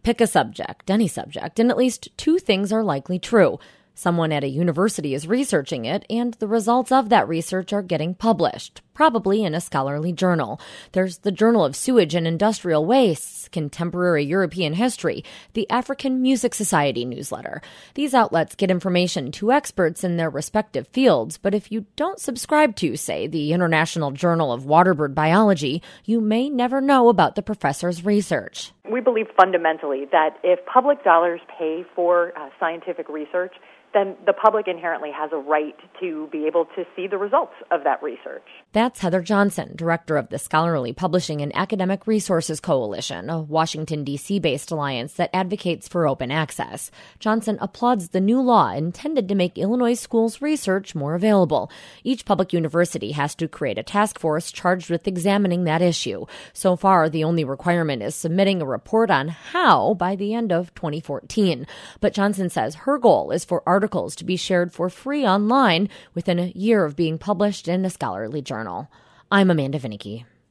Pick a subject, any subject, and at least two things are likely true. Someone at a university is researching it, and the results of that research are getting published, probably in a scholarly journal. There's the Journal of Sewage and Industrial Wastes, Contemporary European History, the African Music Society newsletter. These outlets get information to experts in their respective fields, but if you don't subscribe to, say, the International Journal of Waterbird Biology, you may never know about the professor's research. We believe fundamentally that if public dollars pay for scientific research, then the public inherently has a right to be able to see the results of that research. That's Heather Johnson, director of the Scholarly Publishing and Academic Resources Coalition, a Washington, D.C.-based alliance that advocates for open access. Johnson applauds the new law intended to make Illinois schools' research more available. Each public university has to create a task force charged with examining that issue. So far, the only requirement is submitting a report on how by the end of 2014. But Johnson says her goal is for articles to be shared for free online within a year of being published in a scholarly journal. I'm Amanda Vinicky.